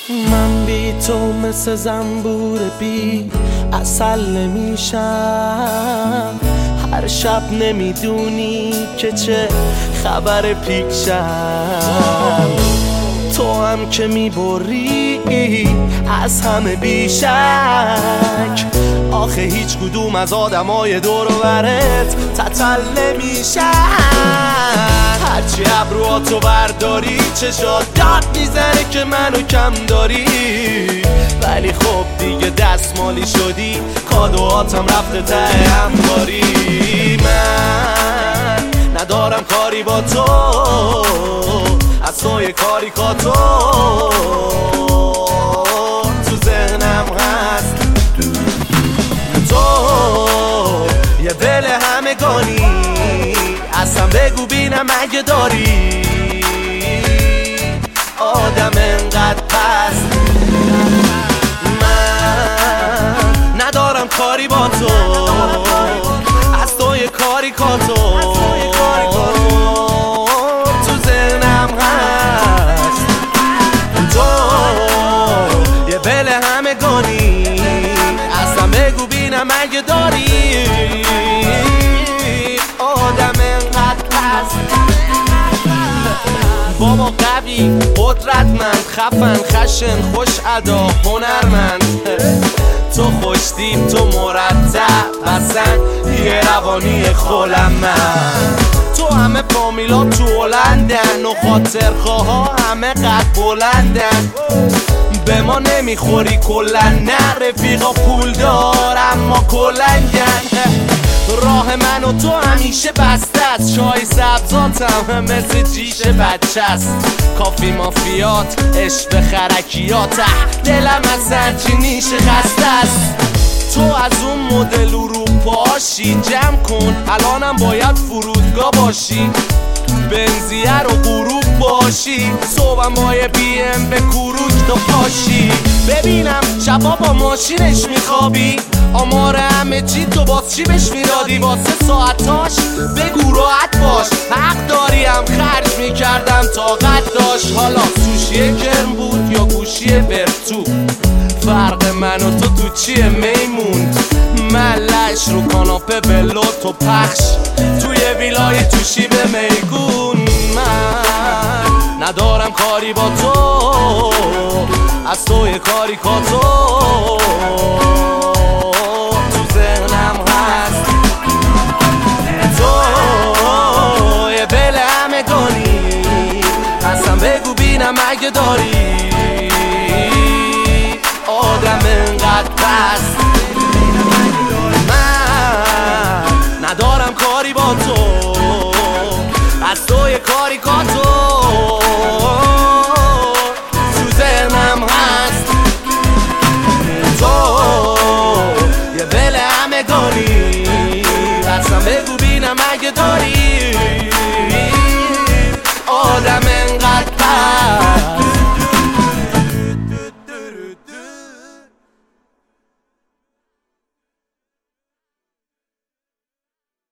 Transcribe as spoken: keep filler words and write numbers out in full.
من بی تو مثل زنبور بی عسل نمیشم، هر شب نمیدونی که چه خبر پیشم. تو هم که میبری از همه بیشک، آخه هیچ کدوم از آدمای دور و برت تتل نمیشن. هرچی ابروهاتو برداری چشات داد میزنه که منو کم داری، ولی خب دیگه دستمالی شدی، کادوهاتم رفته ته انباری. من ندارم کاری با تو، از توی کاریکاتو تو ذهنم هست. تو یه دل همگانی، اصلا بگو بینم اگه داری آدم انقدر پست. من ندارم کاری با تو، از توی کاریکاتو تو ذهنم هست. تو یه بل همگانی، اصلا بگو بینم اگه داری آدم انقدر پست. بابا قوی، قدرتمند، خفن، خشن، خوش ادا، هنرمند، تو خوشتیب، تو مرتب، اصلا یه روانی خولم من. تو همه فامیلا تو هلندن و خاطرخواها همه قد بلندن، به ما نمیخوری کلن، نه رفیقا پول دار اما کلنگن. راه من و تو همیشه بسته است، چای سبزاتم مثل جیش بچه است. کافی مافیات، عشق خرکیات، دلم از هرچی نیشه خسته است. تو از اون مدل اروپاشی، جمع کن الانم باید فرودگاه باشی، بنزیه رو غروب باشی، صبحم با یه بی ام به کوروش تو پاشی. ببینم شبا با ماشینش میخوابی، آمار همه چی تو باز چی بهش میدادی واسه ساعتاش؟ بگو راحت باش، حق داریم خرج میکردم طاقت داشت. حالا سوشی کرم بود یا گوشی برتو، فرق من و تو تو چیه میموند؟ ملش رو کاناپه بلو تو پخش، توی ویلای تو شیب میگون. من ندارم کاری با تو، از توی کاریکاتو تو ذهنم هست. تو یه بل همگانی، اصلا بگو بینم اگه داری آدم انقدر پست. من ندارم کاری با تو، از توی کاریکاتو تو ذهنم هست. تو یه بل همگانی، اصلا بگو بینم اگه داری